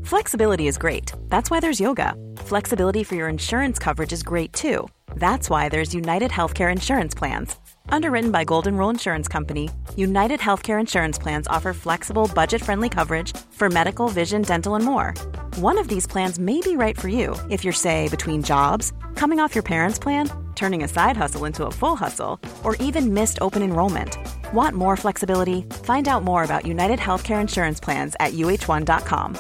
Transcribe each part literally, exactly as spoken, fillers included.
Flexibility is great. That's why there's yoga. Flexibility for your insurance coverage is great too. That's why there's United Healthcare Insurance Plans. Underwritten by Golden Rule Insurance Company, United Healthcare Insurance Plans offer flexible, budget-friendly coverage for medical, vision, dental, and more. One of these plans may be right for you if you're, say, between jobs, coming off your parents' plan, turning a side hustle into a full hustle, or even missed open enrollment. Want more flexibility? Find out more about United Healthcare Insurance Plans at U H one dot com.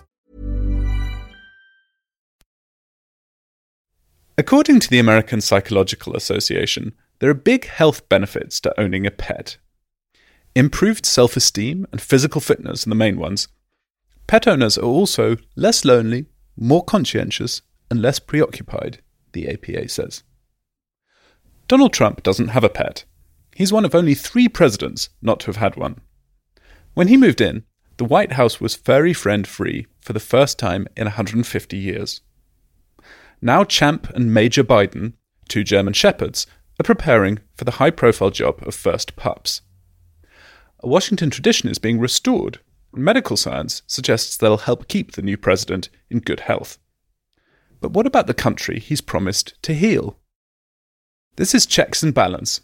According to the American Psychological Association, there are big health benefits to owning a pet. Improved self-esteem and physical fitness are the main ones. Pet owners are also less lonely, more conscientious, and less preoccupied, the A P A says. Donald Trump doesn't have a pet. He's one of only three presidents not to have had one. When he moved in, the White House was furry friend-free for the first time in one hundred fifty years. Now Champ and Major Biden, two German shepherds, are preparing for the high-profile job of first pups. A Washington tradition is being restored, and medical science suggests they'll help keep the new president in good health. But what about the country he's promised to heal? This is Checks and Balance.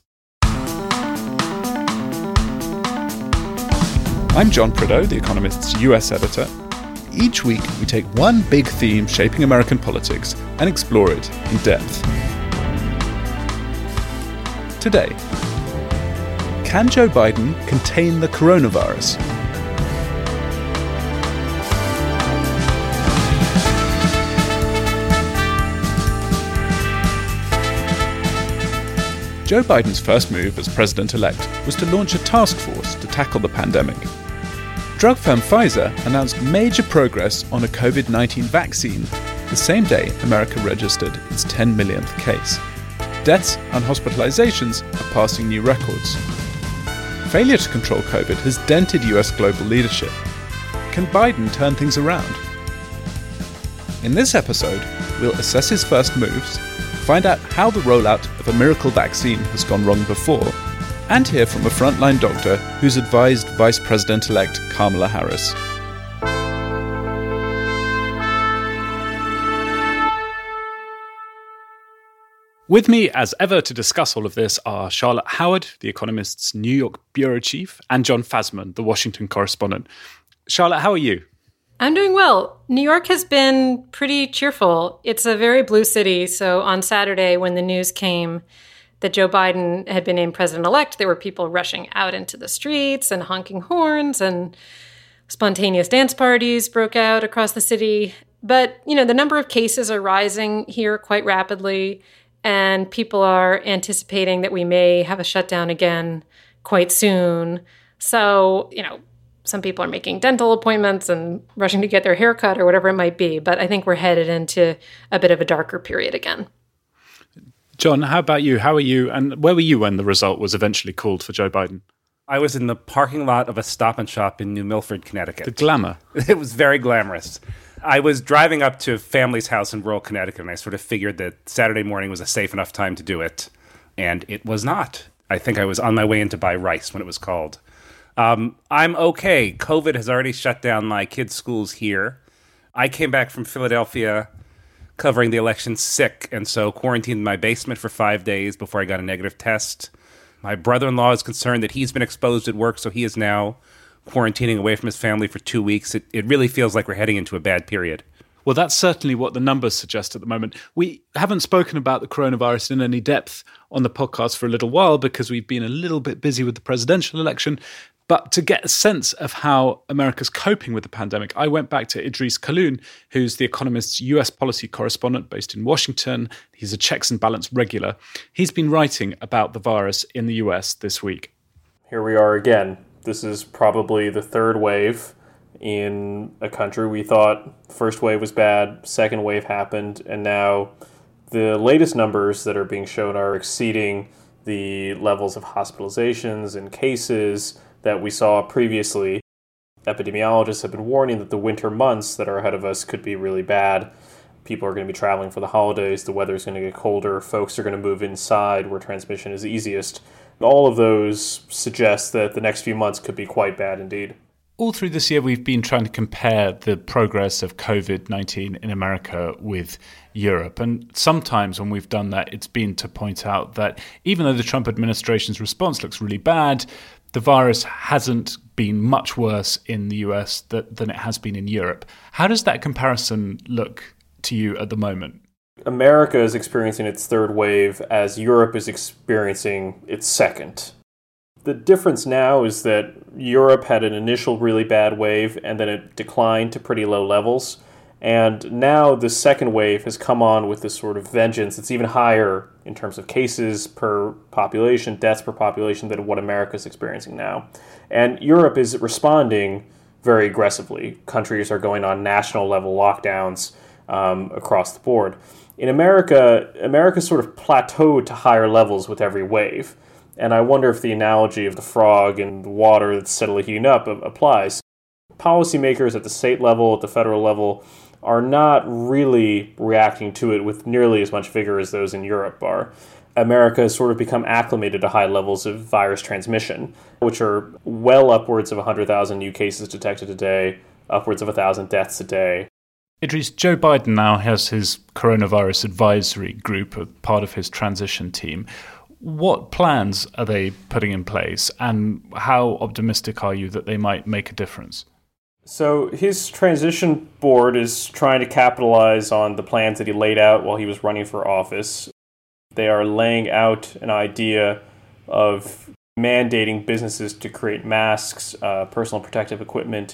I'm John Prideaux, The Economist's U S editor. Each week, we take one big theme shaping American politics and explore it in depth. Today, can Joe Biden contain the coronavirus? Joe Biden's first move as president-elect was to launch a task force to tackle the pandemic. Drug firm Pfizer announced major progress on a covid nineteen vaccine the same day America registered its ten millionth case. Deaths and hospitalizations are passing new records. Failure to control COVID has dented U S global leadership. Can Biden turn things around? In this episode, we'll assess his first moves, find out how the rollout of a miracle vaccine has gone wrong before, and hear from a frontline doctor who's advised Vice President-elect Kamala Harris. With me, as ever, to discuss all of this are Charlotte Howard, The Economist's New York bureau chief, and Jon Fasman, the Washington correspondent. Charlotte, how are you? I'm doing well. New York has been pretty cheerful. It's a very blue city, so on Saturday when the news came that Joe Biden had been named president-elect, there were people rushing out into the streets and honking horns, and spontaneous dance parties broke out across the city. But, you know, the number of cases are rising here quite rapidly, and people are anticipating that we may have a shutdown again quite soon. So, you know, some people are making dental appointments and rushing to get their hair cut or whatever it might be. But I think we're headed into a bit of a darker period again. Jon, how about you? How are you? And where were you when the result was eventually called for Joe Biden? I was in the parking lot of a Stop and Shop in New Milford, Connecticut. The glamour. It was very glamorous. I was driving up to a family's house in rural Connecticut, and I sort of figured that Saturday morning was a safe enough time to do it. And it was not. I think I was on my way in to buy rice when it was called. Um, I'm okay. COVID has already shut down my kids' schools here. I came back from Philadelphia covering the election sick, and so quarantined in my basement for five days before I got a negative test. My brother-in-law is concerned that he's been exposed at work, so he is now quarantining away from his family for two weeks. It, it really feels like we're heading into a bad period. Well, that's certainly what the numbers suggest at the moment. We haven't spoken about the coronavirus in any depth on the podcast for a little while because we've been a little bit busy with the presidential election. But to get a sense of how America's coping with the pandemic, I went back to Idris Kaloun, who's The Economist's U S policy correspondent based in Washington. He's a Checks and Balance regular. He's been writing about the virus in the U S this week. Here we are again. This is probably the third wave in a country. We thought the first wave was bad, second wave happened, and now the latest numbers that are being shown are exceeding the levels of hospitalizations and cases that we saw previously. Epidemiologists have been warning that the winter months that are ahead of us could be really bad. People are going to be traveling for the holidays, the weather's going to get colder, folks are going to move inside where transmission is easiest. All of those suggest that the next few months could be quite bad indeed. All through this year, we've been trying to compare the progress of covid nineteen in America with Europe. And sometimes when we've done that, it's been to point out that even though the Trump administration's response looks really bad, the virus hasn't been much worse in the U S that, than it has been in Europe. How does that comparison look to you at the moment? America is experiencing its third wave as Europe is experiencing its second. The difference now is that Europe had an initial really bad wave and then it declined to pretty low levels. And now the second wave has come on with this sort of vengeance. It's even higher in terms of cases per population, deaths per population than what America is experiencing now. And Europe is responding very aggressively. Countries are going on national level lockdowns um, across the board. In America, America sort of plateaued to higher levels with every wave. And I wonder if the analogy of the frog and the water that's steadily heating up applies. Policymakers at the state level, at the federal level, are not really reacting to it with nearly as much vigor as those in Europe are. America has sort of become acclimated to high levels of virus transmission, which are well upwards of one hundred thousand new cases detected a day, upwards of one thousand deaths a day. Idris, Joe Biden now has his coronavirus advisory group, a part of his transition team. What plans are they putting in place, and how optimistic are you that they might make a difference? So his transition board is trying to capitalize on the plans that he laid out while he was running for office. They are laying out an idea of mandating businesses to create masks, uh, personal protective equipment,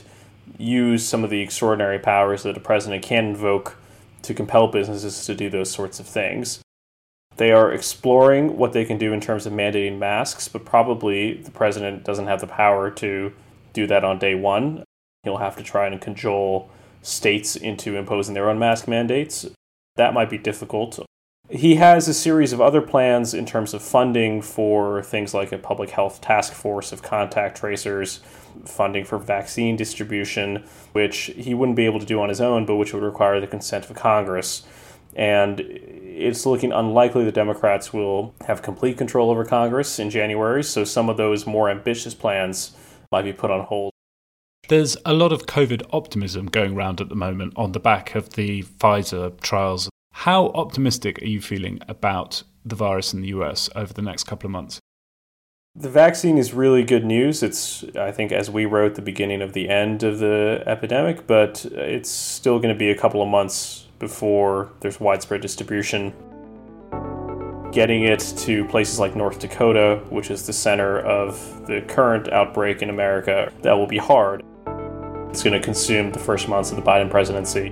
use some of the extraordinary powers that a president can invoke to compel businesses to do those sorts of things. They are exploring what they can do in terms of mandating masks, but probably the president doesn't have the power to do that on day one. He'll have to try and cajole states into imposing their own mask mandates. That might be difficult. He has a series of other plans in terms of funding for things like a public health task force of contact tracers, funding for vaccine distribution, which he wouldn't be able to do on his own, but which would require the consent of Congress. And it's looking unlikely the Democrats will have complete control over Congress in January, so some of those more ambitious plans might be put on hold. There's a lot of COVID optimism going around at the moment on the back of the Pfizer trials. How optimistic are you feeling about the virus in the U S over the next couple of months? The vaccine is really good news. It's, I think, as we wrote, the beginning of the end of the epidemic, but it's still going to be a couple of months before there's widespread distribution. Getting it to places like North Dakota, which is the center of the current outbreak in America, that will be hard. It's going to consume the first months of the Biden presidency.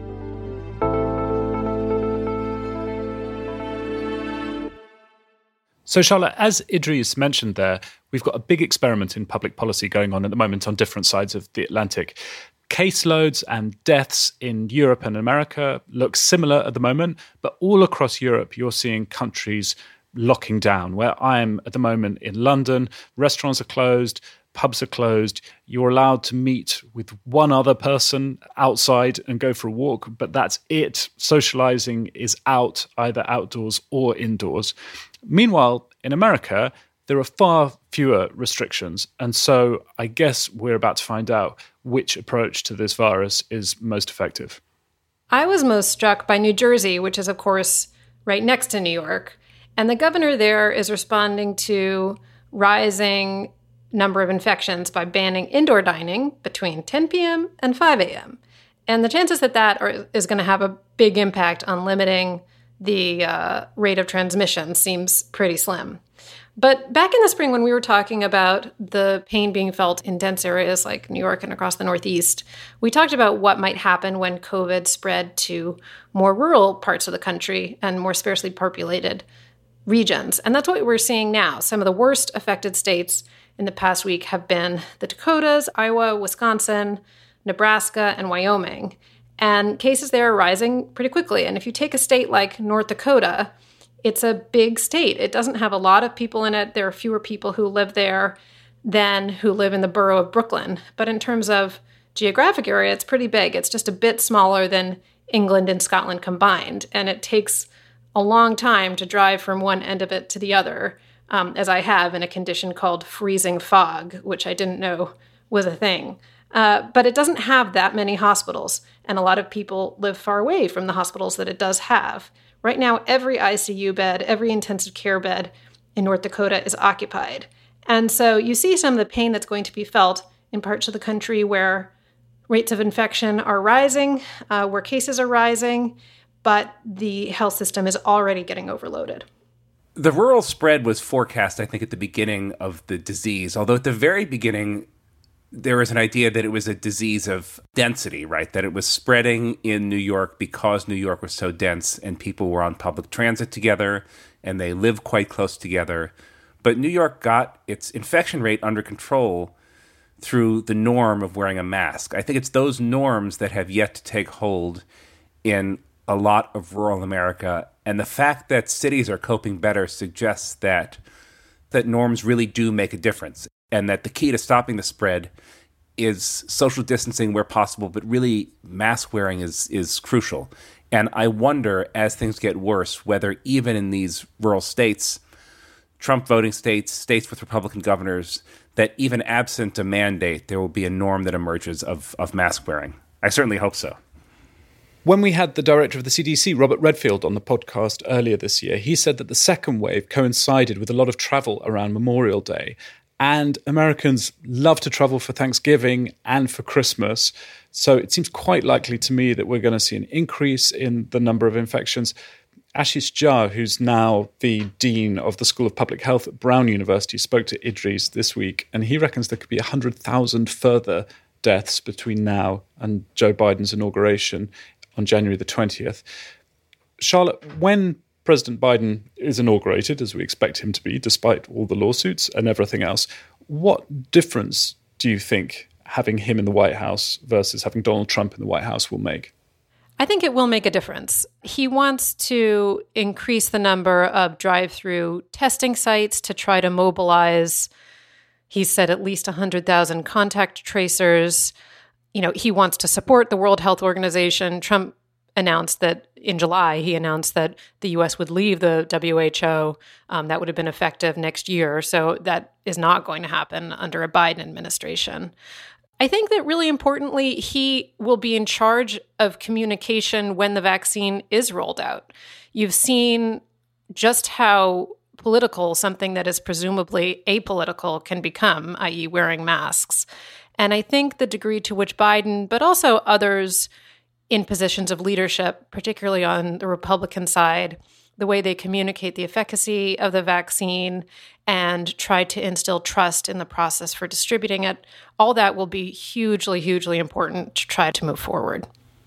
So, Charlotte, as Idris mentioned there, we've got a big experiment in public policy going on at the moment on different sides of the Atlantic. Caseloads and deaths in Europe and America look similar at the moment, but all across Europe, you're seeing countries locking down. Where I'm at the moment in London, restaurants are closed, pubs are closed. You're allowed to meet with one other person outside and go for a walk, but that's it. Socializing is out, either outdoors or indoors. Meanwhile, in America, there are far fewer restrictions. And so I guess we're about to find out which approach to this virus is most effective. I was most struck by New Jersey, which is, of course, right next to New York. And the governor there is responding to rising number of infections by banning indoor dining between ten p.m. and five a.m. And the chances that that are, is going to have a big impact on limiting the uh, rate of transmission seems pretty slim. But back in the spring, when we were talking about the pain being felt in dense areas like New York and across the Northeast, we talked about what might happen when COVID spread to more rural parts of the country and more sparsely populated regions. And that's what we're seeing now. Some of the worst affected states in the past week have been the Dakotas, Iowa, Wisconsin, Nebraska, and Wyoming. And cases there are rising pretty quickly. And if you take a state like North Dakota, it's a big state. It doesn't have a lot of people in it. There are fewer people who live there than who live in the borough of Brooklyn. But in terms of geographic area, it's pretty big. It's just a bit smaller than England and Scotland combined. And it takes a long time to drive from one end of it to the other, um, as I have in a condition called freezing fog, which I didn't know was a thing. Uh, but it doesn't have that many hospitals, and a lot of people live far away from the hospitals that it does have. Right now, every I C U bed, every intensive care bed in North Dakota is occupied. And so you see some of the pain that's going to be felt in parts of the country where rates of infection are rising, uh, where cases are rising, but the health system is already getting overloaded. The rural spread was forecast, I think, at the beginning of the disease, although at the very beginning, there was an idea that it was a disease of density, right? That it was spreading in New York because New York was so dense and people were on public transit together and they lived quite close together. But New York got its infection rate under control through the norm of wearing a mask. I think it's those norms that have yet to take hold in a lot of rural America. And the fact that cities are coping better suggests that that norms really do make a difference, and that the key to stopping the spread is social distancing where possible, but really mask wearing is is crucial. And I wonder, as things get worse, whether even in these rural states, Trump voting states, states with Republican governors, that even absent a mandate, there will be a norm that emerges of, of mask wearing. I certainly hope so. When we had the director of the C D C, Robert Redfield, on the podcast earlier this year, he said that the second wave coincided with a lot of travel around Memorial Day. And Americans love to travel for Thanksgiving and for Christmas. So it seems quite likely to me that we're going to see an increase in the number of infections. Ashish Jha, who's now the Dean of the School of Public Health at Brown University, spoke to Idris this week, and he reckons there could be one hundred thousand further deaths between now and Joe Biden's inauguration on January the twentieth. Charlotte, when President Biden is inaugurated, as we expect him to be, despite all the lawsuits and everything else, what difference do you think having him in the White House versus having Donald Trump in the White House will make? I think it will make a difference. He wants to increase the number of drive-through testing sites to try to mobilize, he said, at least one hundred thousand contact tracers. You know, he wants to support the World Health Organization. Trump announced that in July, he announced that the U S would leave the W H O. Um, that would have been effective next year. So that is not going to happen under a Biden administration. I think that really importantly, he will be in charge of communication when the vaccine is rolled out. You've seen just how political something that is presumably apolitical can become, that is wearing masks. And I think the degree to which Biden, but also others in positions of leadership, particularly on the Republican side, the way they communicate the efficacy of the vaccine and try to instill trust in the process for distributing it, all that will be hugely, hugely important to try to move forward.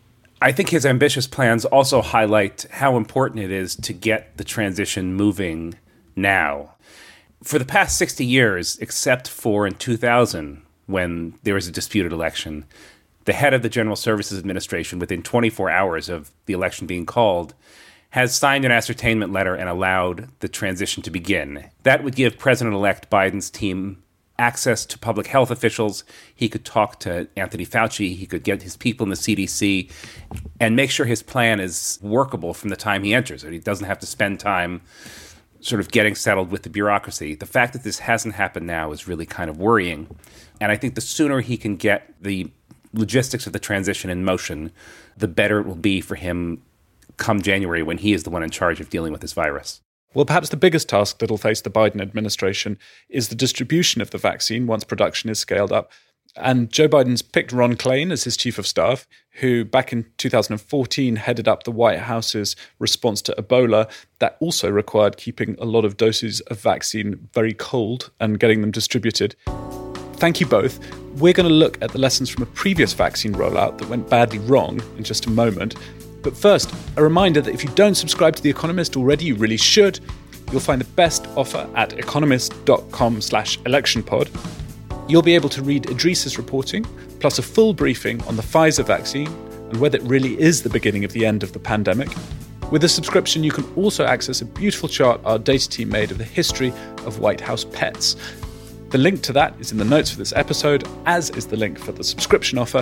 I think his ambitious plans also highlight how important it is to get the transition moving now. For the past sixty years, except for in two thousand, when there was a disputed election, the head of the General Services Administration, within twenty-four hours of the election being called, has signed an ascertainment letter and allowed the transition to begin. That would give President-elect Biden's team access to public health officials. He could talk to Anthony Fauci. He could get his people in the C D C and make sure his plan is workable from the time he enters it. He doesn't have to spend time sort of getting settled with the bureaucracy. The fact that this hasn't happened now is really kind of worrying. And I think the sooner he can get the logistics of the transition in motion, the better it will be for him come January when he is the one in charge of dealing with this virus. Well, perhaps the biggest task that will face the Biden administration is the distribution of the vaccine once production is scaled up. And Joe Biden's picked Ron Klain as his chief of staff, who back in two thousand fourteen headed up the White House's response to Ebola. That also required keeping a lot of doses of vaccine very cold and getting them distributed. Thank you both. We're going to look at the lessons from a previous vaccine rollout that went badly wrong in just a moment. But first, a reminder that if you don't subscribe to The Economist already, you really should. You'll find the best offer at economist.com slash electionpod. You'll be able to read Idris's reporting, plus a full briefing on the Pfizer vaccine and whether it really is the beginning of the end of the pandemic. With a subscription, you can also access a beautiful chart our data team made of the history of White House pets. The link to that is in the notes for this episode, as is the link for the subscription offer,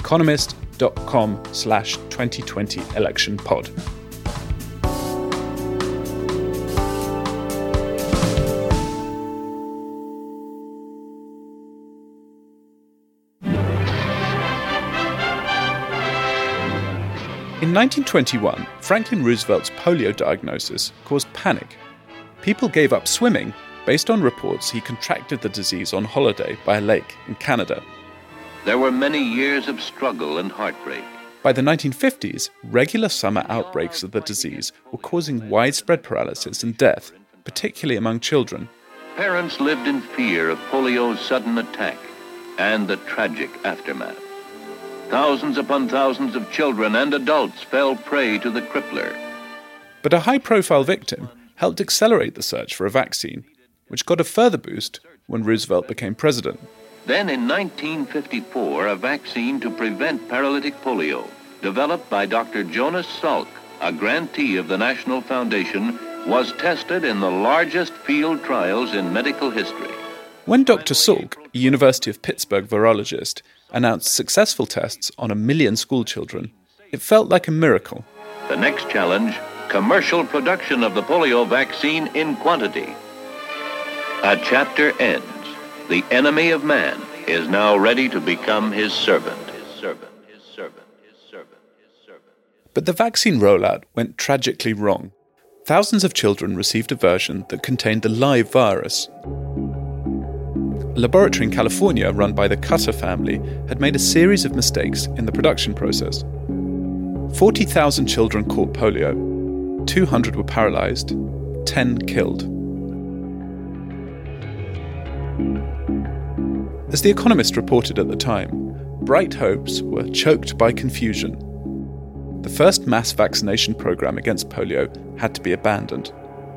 economist.com slash 2020 election pod. In nineteen twenty-one, Franklin Roosevelt's polio diagnosis caused panic. People gave up swimming based on reports he contracted the disease on holiday by a lake in Canada. There were many years of struggle and heartbreak. By the nineteen fifties, regular summer outbreaks of the disease were causing widespread paralysis and death, particularly among children. Parents lived in fear of polio's sudden attack and the tragic aftermath. Thousands upon thousands of children and adults fell prey to the crippler. But a high-profile victim helped accelerate the search for a vaccine, which got a further boost when Roosevelt became president. Then in nineteen fifty-four, a vaccine to prevent paralytic polio, developed by Doctor Jonas Salk, a grantee of the National Foundation, was tested in the largest field trials in medical history. When Doctor Salk, a University of Pittsburgh virologist, announced successful tests on a million schoolchildren, it felt like a miracle. The next challenge, commercial production of the polio vaccine in quantity. A chapter ends. The enemy of man is now ready to become his servant. His servant, his servant, his servant, his servant. But the vaccine rollout went tragically wrong. Thousands of children received a version that contained the live virus. A laboratory in California run by the Cutter family had made a series of mistakes in the production process. forty thousand children caught polio, two hundred were paralyzed, ten killed. As The Economist reported at the time, bright hopes were choked by confusion. The first mass vaccination program against polio had to be abandoned.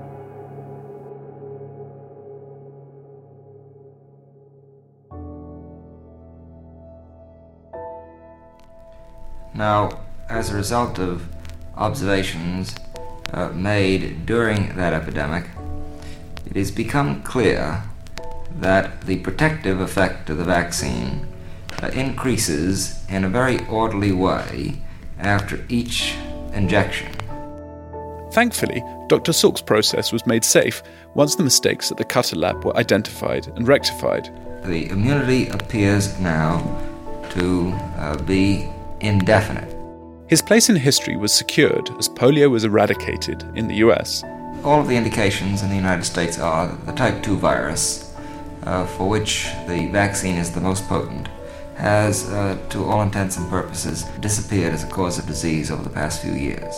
Now, as a result of observations uh, made during that epidemic, it has become clear that the protective effect of the vaccine uh, increases in a very orderly way after each injection. Thankfully, Doctor Salk's process was made safe once the mistakes at the Cutter lab were identified and rectified. The immunity appears now to uh, be indefinite. His place in history was secured as polio was eradicated in the U S. All of the indications in the United States are that the type two virus, uh, for which the vaccine is the most potent, has, uh, to all intents and purposes, disappeared as a cause of disease over the past few years.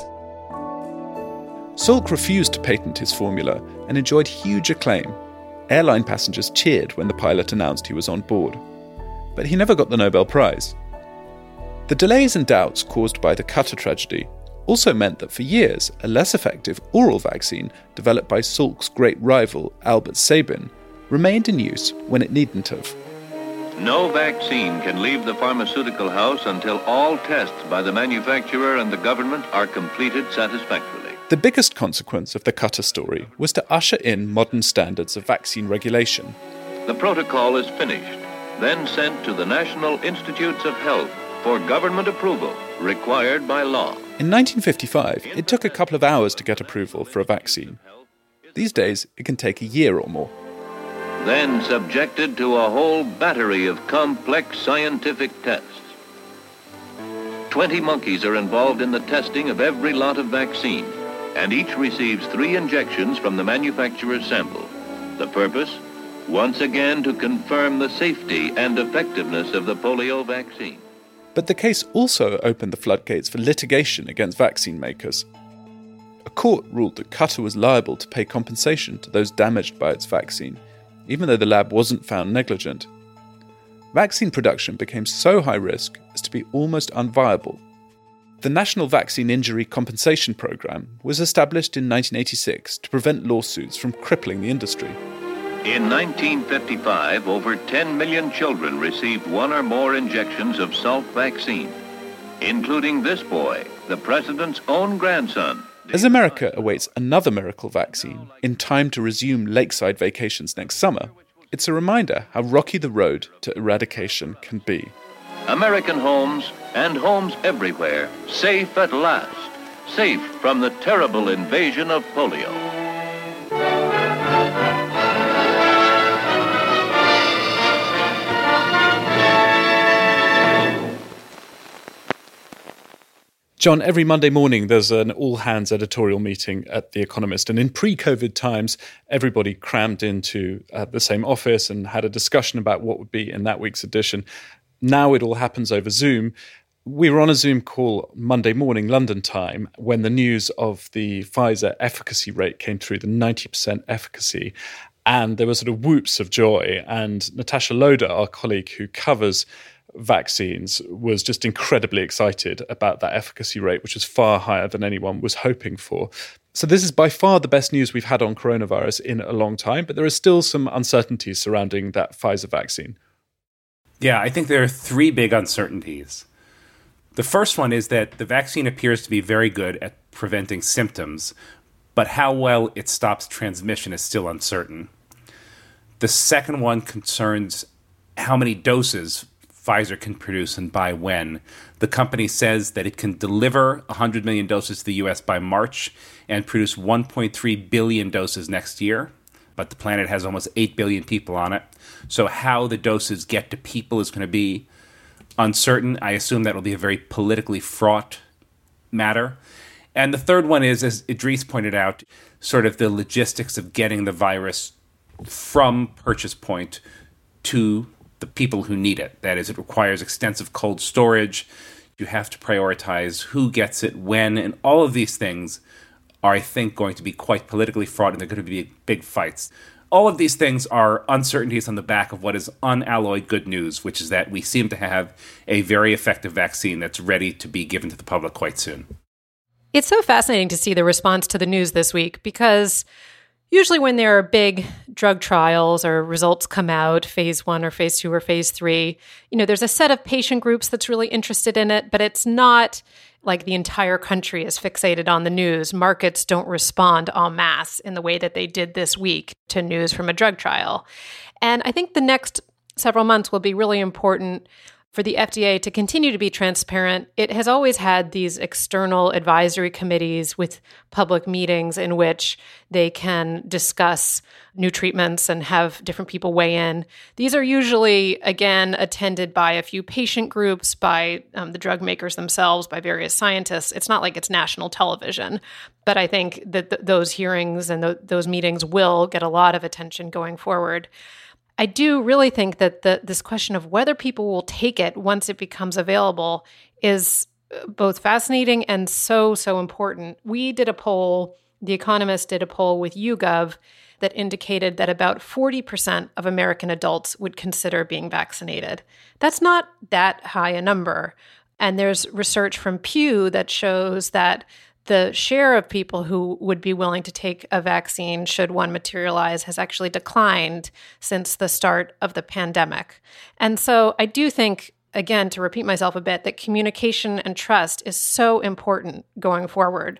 Salk refused to patent his formula and enjoyed huge acclaim. Airline passengers cheered when the pilot announced he was on board. But he never got the Nobel Prize. The delays and doubts caused by the Cutter tragedy also meant that for years, a less effective oral vaccine developed by Salk's great rival, Albert Sabin, remained in use when it needn't have. No vaccine can leave the pharmaceutical house until all tests by the manufacturer and the government are completed satisfactorily. The biggest consequence of the Cutter story was to usher in modern standards of vaccine regulation. The protocol is finished, then sent to the National Institutes of Health for government approval, required by law. In nineteen fifty-five, it took a couple of hours to get approval for a vaccine. These days, it can take a year or more. Then subjected to a whole battery of complex scientific tests. Twenty monkeys are involved in the testing of every lot of vaccine, and each receives three injections from the manufacturer's sample. The purpose? Once again to confirm the safety and effectiveness of the polio vaccine. But the case also opened the floodgates for litigation against vaccine makers. A court ruled that Cutter was liable to pay compensation to those damaged by its vaccine, even though the lab wasn't found negligent. Vaccine production became so high risk as to be almost unviable. The National Vaccine Injury Compensation Program was established in nineteen eighty-six to prevent lawsuits from crippling the industry. In nineteen fifty-five, over ten million children received one or more injections of Salk vaccine, including this boy, the president's own grandson. As America awaits another miracle vaccine in time to resume lakeside vacations next summer, it's a reminder how rocky the road to eradication can be. American homes and homes everywhere, safe at last, safe from the terrible invasion of polio. John, every Monday morning there's an all-hands editorial meeting at The Economist. And in pre-COVID times, everybody crammed into uh, the same office and had a discussion about what would be in that week's edition. Now it all happens over Zoom. We were on a Zoom call Monday morning, London time, when the news of the Pfizer efficacy rate came through, the ninety percent efficacy. And there were sort of whoops of joy. And Natasha Loder, our colleague who covers vaccines, was just incredibly excited about that efficacy rate, which was far higher than anyone was hoping for. So this is by far the best news we've had on coronavirus in a long time, but there are still some uncertainties surrounding that Pfizer vaccine. Yeah, I think there are three big uncertainties. The first one is that the vaccine appears to be very good at preventing symptoms, but how well it stops transmission is still uncertain. The second one concerns how many doses Pfizer can produce and by when. The company says that it can deliver one hundred million doses to the U S by March and produce one point three billion doses next year. But the planet has almost eight billion people on it. So how the doses get to people is going to be uncertain. I assume that will be a very politically fraught matter. And the third one is, as Idris pointed out, sort of the logistics of getting the virus from purchase point to the people who need it. That is, it requires extensive cold storage. You have to prioritize who gets it when, and all of these things are, I think, going to be quite politically fraught, and they're going to be big fights. All of these things are uncertainties on the back of what is unalloyed good news, which is that we seem to have a very effective vaccine that's ready to be given to the public quite soon. It's so fascinating to see the response to the news this week, because usually when there are big drug trials or results come out, phase one or phase two or phase three, you know, there's a set of patient groups that's really interested in it, but it's not like the entire country is fixated on the news. Markets don't respond en masse in the way that they did this week to news from a drug trial. And I think the next several months will be really important for the F D A to continue to be transparent. It has always had these external advisory committees with public meetings in which they can discuss new treatments and have different people weigh in. These are usually, again, attended by a few patient groups, by um, the drug makers themselves, by various scientists. It's not like it's national television, but I think that th- those hearings and th- those meetings will get a lot of attention going forward. I do really think that the, this question of whether people will take it once it becomes available is both fascinating and so, so important. We did a poll, The Economist did a poll with YouGov that indicated that about forty percent of American adults would consider being vaccinated. That's not that high a number. And there's research from Pew that shows that the share of people who would be willing to take a vaccine should one materialize has actually declined since the start of the pandemic. And so I do think, again, to repeat myself a bit, that communication and trust is so important going forward.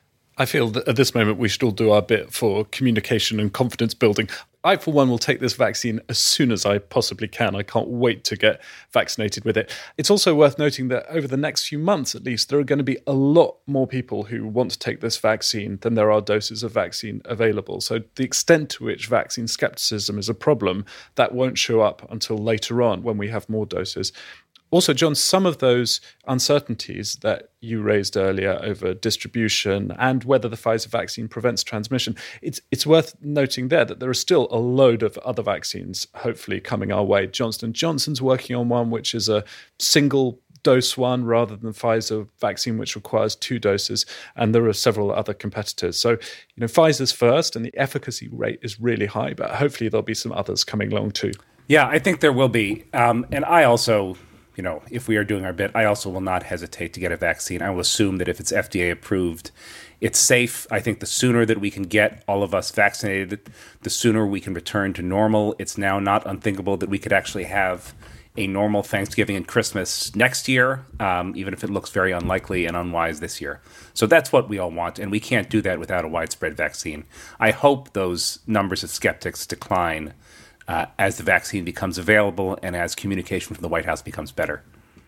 I feel that at this moment we should all do our bit for communication and confidence building. I, for one, will take this vaccine as soon as I possibly can. I can't wait to get vaccinated with it. It's also worth noting that over the next few months, at least, there are going to be a lot more people who want to take this vaccine than there are doses of vaccine available. So the extent to which vaccine skepticism is a problem, that won't show up until later on when we have more doses. Also, John, some of those uncertainties that you raised earlier over distribution and whether the Pfizer vaccine prevents transmission, it's it's worth noting there that there are still a load of other vaccines hopefully coming our way. Johnson and Johnson's working on one which is a single dose one rather than Pfizer vaccine, which requires two doses. And there are several other competitors. So, you know, Pfizer's first and the efficacy rate is really high, but hopefully there'll be some others coming along too. Yeah, I think there will be. Um, and I also... You know, if we are doing our bit, I also will not hesitate to get a vaccine. I will assume that if it's F D A approved, it's safe. I think the sooner that we can get all of us vaccinated, the sooner we can return to normal. It's now not unthinkable that we could actually have a normal Thanksgiving and Christmas next year, um, even if it looks very unlikely and unwise this year. So that's what we all want, and we can't do that without a widespread vaccine. I hope those numbers of skeptics decline Uh, as the vaccine becomes available and as communication from the White House becomes better.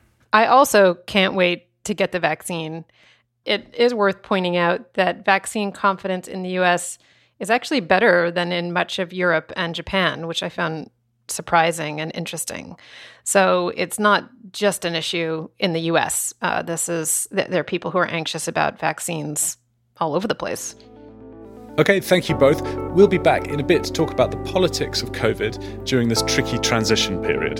I also can't wait to get the vaccine. It is worth pointing out that vaccine confidence in the U S is actually better than in much of Europe and Japan, which I found surprising and interesting. So it's not just an issue in the U S. Uh, this is there are people who are anxious about vaccines all over the place. Okay, thank you both. We'll be back in a bit to talk about the politics of COVID during this tricky transition period.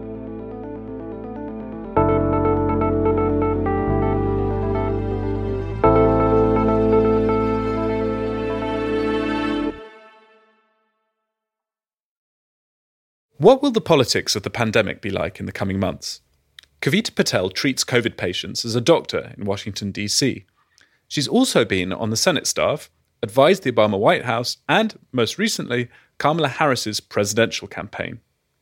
What will the politics of the pandemic be like in the coming months? Kavita Patel treats COVID patients as a doctor in Washington, D C. She's also been on the Senate staff, advised the Obama White House, and, most recently, Kamala Harris's presidential campaign.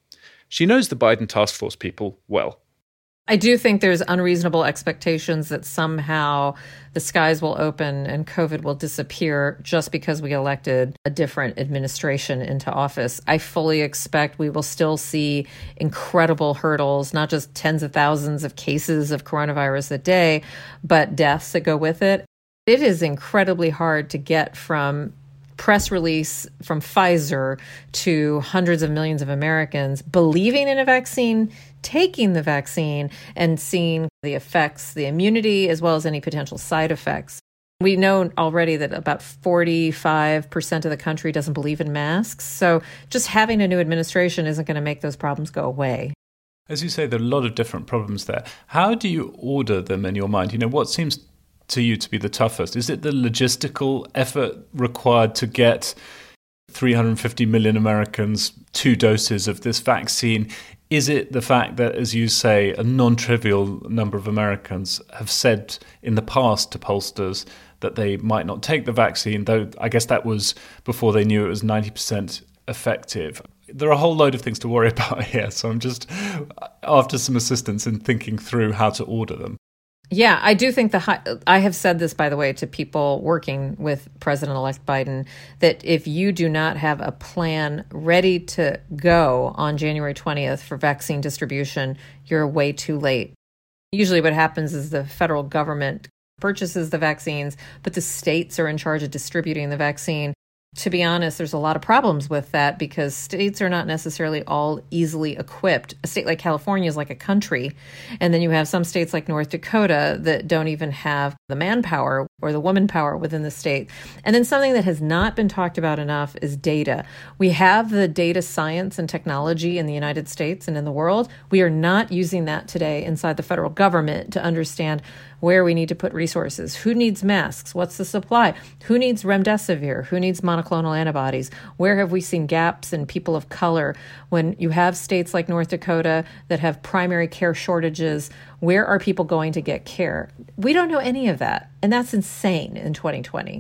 She knows the Biden task force people well. I do think there's unreasonable expectations that somehow the skies will open and COVID will disappear just because we elected a different administration into office. I fully expect we will still see incredible hurdles, not just tens of thousands of cases of coronavirus a day, but deaths that go with it. It is incredibly hard to get from press release from Pfizer to hundreds of millions of Americans believing in a vaccine, taking the vaccine, and seeing the effects, the immunity, as well as any potential side effects. We know already that about forty-five percent of the country doesn't believe in masks. So just having a new administration isn't going to make those problems go away. As you say, there are a lot of different problems there. How do you order them in your mind? You know, what seems to you to be the toughest? Is it the logistical effort required to get three hundred fifty million Americans two doses of this vaccine? Is it the fact that, as you say, a non-trivial number of Americans have said in the past to pollsters that they might not take the vaccine, though I guess that was before they knew it was ninety percent effective? There are a whole load of things to worry about here, so I'm just after some assistance in thinking through how to order them. Yeah, I do think the high, I have said this, by the way, to people working with President-elect Biden, that if you do not have a plan ready to go on January twentieth for vaccine distribution, you're way too late. Usually what happens is the federal government purchases the vaccines, but the states are in charge of distributing the vaccine. To be honest, there's a lot of problems with that because states are not necessarily all easily equipped. A state like California is like a country. And then you have some states like North Dakota that don't even have the manpower or the woman power within the state. And then something that has not been talked about enough is data. We have the data science and technology in the United States and in the world. We are not using that today inside the federal government to understand where we need to put resources. Who needs masks? What's the supply? Who needs remdesivir? Who needs monoclonal antibodies? Where have we seen gaps in people of color? When you have states like North Dakota that have primary care shortages, where are people going to get care? We don't know any of that. And that's insane in twenty twenty.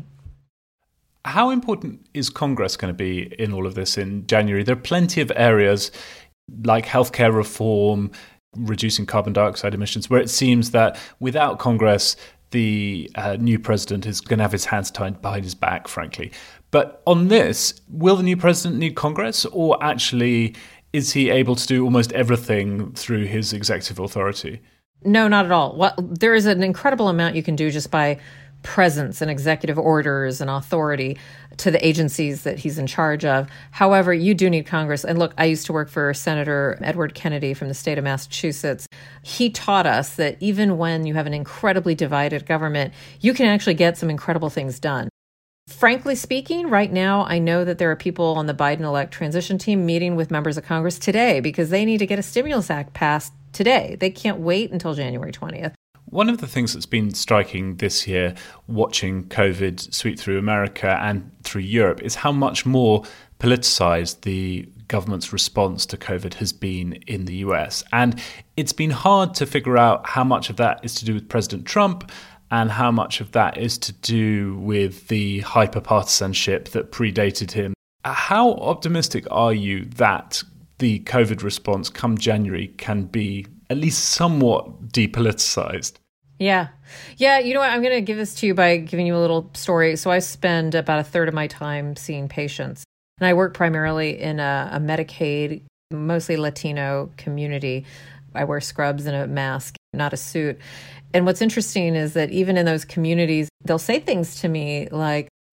How important is Congress going to be in all of this in January? There are plenty of areas like healthcare reform, reducing carbon dioxide emissions, where it seems that without Congress, the uh, new president is going to have his hands tied behind his back, frankly. But on this, will the new president need Congress, or actually is he able to do almost everything through his executive authority? No, not at all. Well, there is an incredible amount you can do just by presence and executive orders and authority to the agencies that he's in charge of. However, you do need Congress. And look, I used to work for Senator Edward Kennedy from the state of Massachusetts. He taught us that even when you have an incredibly divided government, you can actually get some incredible things done. Frankly speaking, right now, I know that there are people on the Biden-elect transition team meeting with members of Congress today because they need to get a stimulus act passed today. They can't wait until January twentieth. One of the things that's been striking this year, watching COVID sweep through America and through Europe, is how much more politicized the government's response to COVID has been in the U S. And it's been hard to figure out how much of that is to do with President Trump and how much of that is to do with the hyper-partisanship that predated him. How optimistic are you that the COVID response come January can be at least somewhat depoliticized? Yeah. Yeah, you know what? I'm going to give this to you by giving you a little story. So I spend about a third of my time seeing patients. And I work primarily in a, a Medicaid, mostly Latino community. I wear scrubs and a mask, not a suit. And what's interesting is that even in those communities, they'll say things to me like,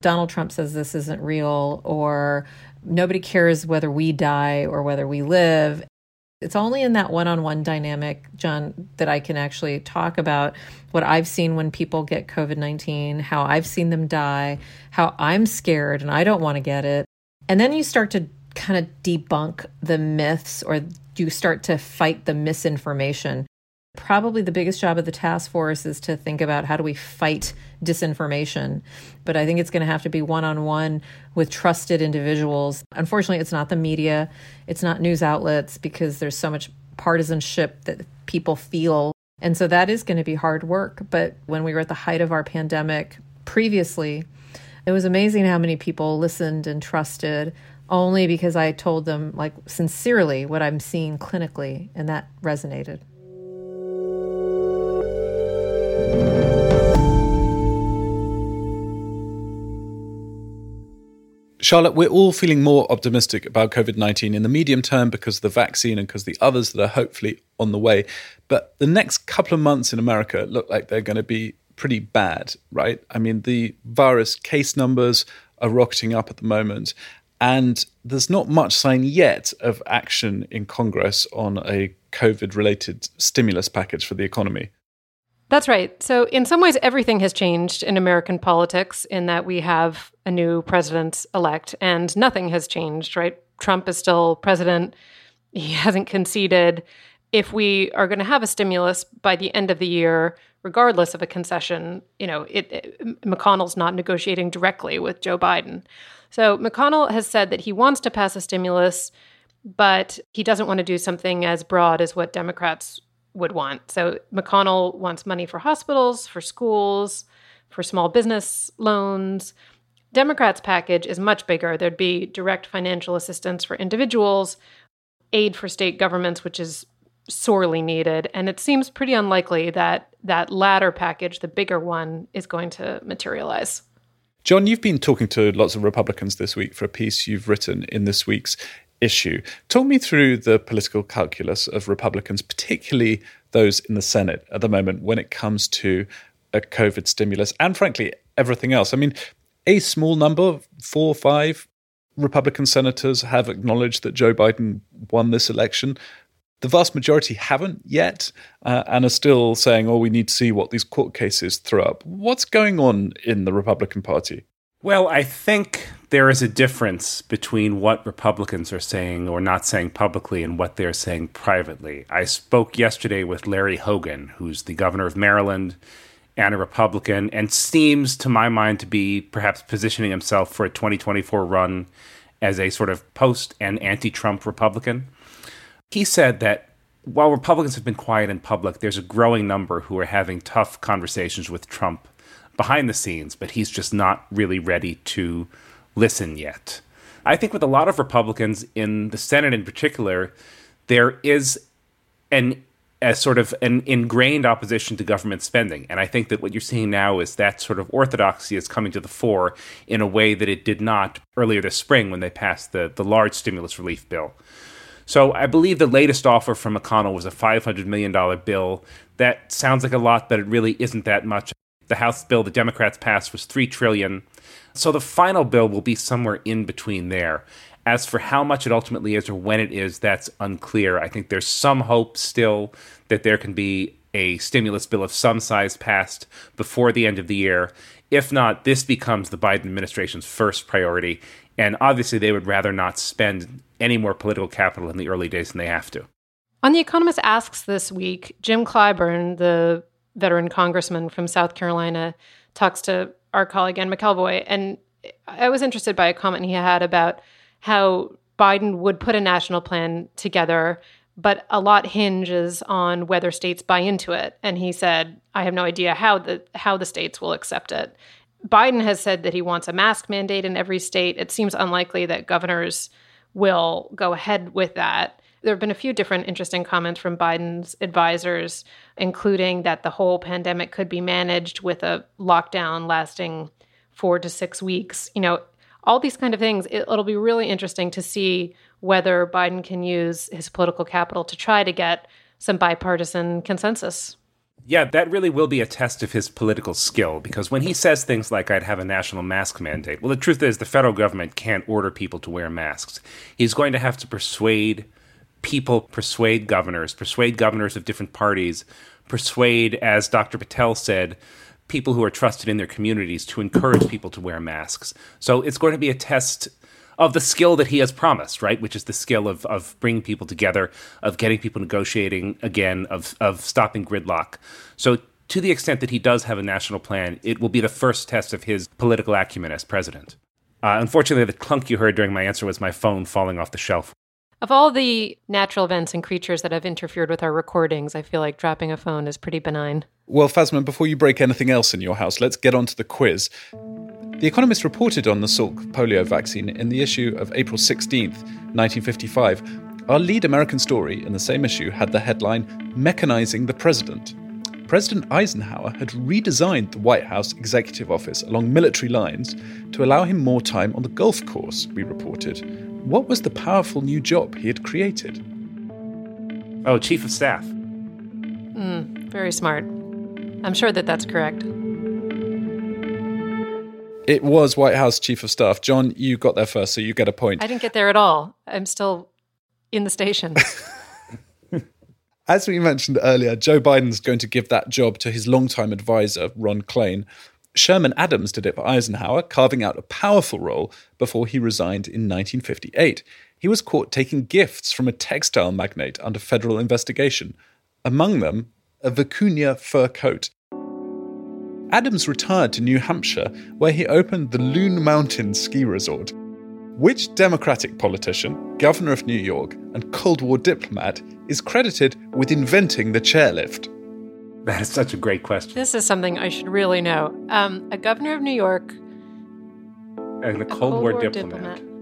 Donald Trump says this isn't real, or nobody cares whether we die or whether we live. It's only in that one-on-one dynamic, John, that I can actually talk about what I've seen when people get COVID nineteen, how I've seen them die, how I'm scared and I don't want to get it. And then you start to kind of debunk the myths, or you start to fight the misinformation. Probably the biggest job of the task force is to think about how do we fight disinformation. But I think it's going to have to be one-on-one with trusted individuals. Unfortunately, it's not the media. It's not news outlets, because there's so much partisanship that people feel. And so that is going to be hard work. But when we were at the height of our pandemic previously, it was amazing how many people listened and trusted, only because I told them, like, sincerely what I'm seeing clinically, and that resonated. Charlotte, we're all feeling more optimistic about COVID nineteen in the medium term because of the vaccine and because the others that are hopefully on the way. But the next couple of months in America look like they're going to be pretty bad, right? I mean, the virus case numbers are rocketing up at the moment, and there's not much sign yet of action in Congress on a COVID-related stimulus package for the economy. That's right. So in some ways, everything has changed in American politics in that we have a new president-elect, and nothing has changed, right? Trump is still president. He hasn't conceded. If we are going to have a stimulus by the end of the year, regardless of a concession, you know, it, it, McConnell's not negotiating directly with Joe Biden. So McConnell has said that he wants to pass a stimulus, but he doesn't want to do something as broad as what Democrats would want. So McConnell wants money for hospitals, for schools, for small business loans. Democrats' package is much bigger. There'd be direct financial assistance for individuals, aid for state governments, which is sorely needed. And it seems pretty unlikely that that latter package, the bigger one, is going to materialize. John, you've been talking to lots of Republicans this week for a piece you've written in this week's issue. Talk me through the political calculus of Republicans, particularly those in the Senate at the moment, when it comes to a COVID stimulus and, frankly, everything else. I mean, a small number, four or five Republican senators have acknowledged that Joe Biden won this election. The vast majority haven't yet uh, and are still saying, oh, we need to see what these court cases throw up. What's going on in the Republican Party? Well, I think there is a difference between what Republicans are saying or not saying publicly and what they're saying privately. I spoke yesterday with Larry Hogan, who's the governor of Maryland and a Republican, and seems, to my mind, to be perhaps positioning himself for a twenty twenty-four run as a sort of post- and anti-Trump Republican. He said that while Republicans have been quiet in public, there's a growing number who are having tough conversations with Trump behind the scenes, but he's just not really ready to listen yet. I think with a lot of Republicans in the Senate in particular, there is an a sort of an ingrained opposition to government spending. And I think that what you're seeing now is that sort of orthodoxy is coming to the fore in a way that it did not earlier this spring when they passed the, the large stimulus relief bill. So I believe the latest offer from McConnell was a five hundred million dollars bill. That sounds like a lot, but it really isn't that much. The House bill the Democrats passed was three trillion dollars. So the final bill will be somewhere in between there. As for how much it ultimately is or when it is, that's unclear. I think there's some hope still that there can be a stimulus bill of some size passed before the end of the year. If not, this becomes the Biden administration's first priority. And obviously, they would rather not spend any more political capital in the early days than they have to. On The Economist Asks this week, Jim Clyburn, the veteran congressman from South Carolina, talks to our colleague Ann McElvoy. And I was interested by a comment he had about how Biden would put a national plan together, but a lot hinges on whether states buy into it. And he said, I have no idea how the how the states will accept it. Biden has said that he wants a mask mandate in every state. It seems unlikely that governors will go ahead with that. There have been a few different interesting comments from Biden's advisors, including that the whole pandemic could be managed with a lockdown lasting four to six weeks. You know, all these kind of things. It, it'll be really interesting to see whether Biden can use his political capital to try to get some bipartisan consensus. Yeah, that really will be a test of his political skill, because when he says things like, I'd have a national mask mandate, well, the truth is the federal government can't order people to wear masks. He's going to have to persuade people, persuade governors, persuade governors of different parties, persuade, as Doctor Patel said, people who are trusted in their communities to encourage people to wear masks. So it's going to be a test of the skill that he has promised, right? Which is the skill of, of bringing people together, of getting people negotiating again, of, of stopping gridlock. So to the extent that he does have a national plan, it will be the first test of his political acumen as president. Uh, unfortunately, the clunk you heard during my answer was my phone falling off the shelf. Of all the natural events and creatures that have interfered with our recordings, I feel like dropping a phone is pretty benign. Well, Phasma, before you break anything else in your house, let's get on to the quiz. The Economist reported on the Salk polio vaccine in the issue of April sixteenth, nineteen fifty-five. Our lead American story in the same issue had the headline, Mechanizing the President. President Eisenhower had redesigned the White House Executive Office along military lines to allow him more time on the golf course, we reported. What was the powerful new job he had created? Oh, Chief of Staff. Mm, very smart. I'm sure that that's correct. It was White House Chief of Staff. John, you got there first, so you get a point. I didn't get there at all. I'm still in the station. As we mentioned earlier, Joe Biden's going to give that job to his longtime advisor, Ron Klain. Sherman Adams did it for Eisenhower, carving out a powerful role before he resigned in nineteen fifty-eight. He was caught taking gifts from a textile magnate under federal investigation. Among them, a vicuña fur coat. Adams retired to New Hampshire, where he opened the Loon Mountain Ski Resort. Which Democratic politician, governor of New York, and Cold War diplomat is credited with inventing the chairlift? That is such a great question. This is something I should really know. Um, a governor of New York. And a Cold, Cold War, War diplomat. diplomat.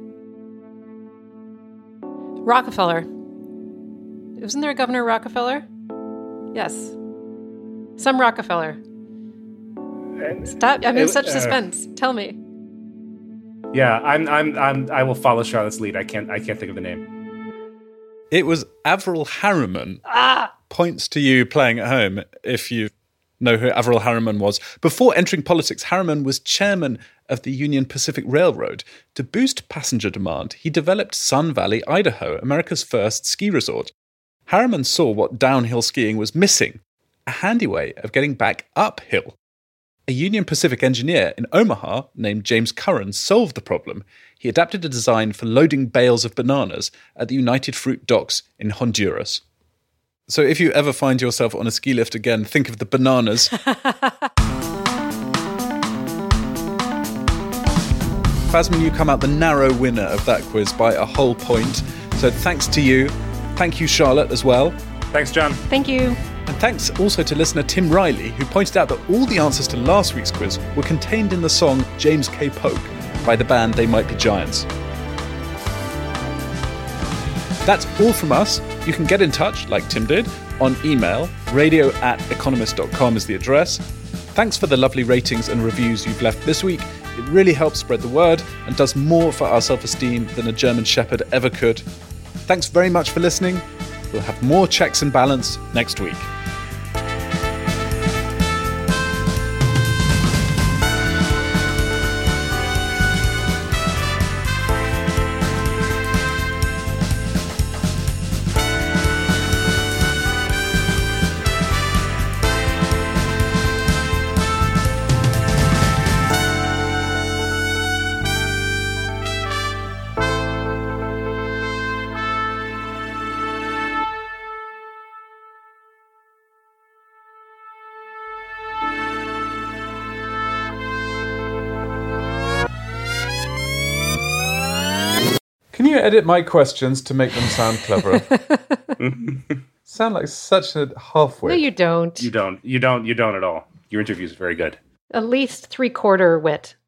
Rockefeller. Wasn't there a Governor Rockefeller? Yes. Some Rockefeller. Stop! I'm in such suspense. Uh, Tell me. Yeah, I'm. I'm. I'm. I will follow Charlotte's lead. I can't. I can't think of the name. It was Averell Harriman. Ah! Points to you playing at home if you know who Averell Harriman was. Before entering politics, Harriman was chairman of the Union Pacific Railroad. To boost passenger demand, he developed Sun Valley, Idaho, America's first ski resort. Harriman saw what downhill skiing was missing: a handy way of getting back uphill. A Union Pacific engineer in Omaha named James Curran solved the problem. He adapted a design for loading bales of bananas at the United Fruit Docks in Honduras. So if you ever find yourself on a ski lift again, think of the bananas. Phasma, you come out the narrow winner of that quiz by a whole point. So thanks to you. Thank you, Charlotte, as well. Thanks, John. Thank you. And thanks also to listener Tim Riley, who pointed out that all the answers to last week's quiz were contained in the song James K. Polk by the band They Might Be Giants. That's all from us. You can get in touch, like Tim did, on email. radio at economist dot com is the address. Thanks for the lovely ratings and reviews you've left this week. It really helps spread the word and does more for our self-esteem than a German Shepherd ever could. Thanks very much for listening. We'll have more checks and balance next week. Can you edit my questions to make them sound cleverer? Sound like such a halfwit. No, you don't. You don't. You don't. You don't at all. Your interview is very good. At least three-quarter wit.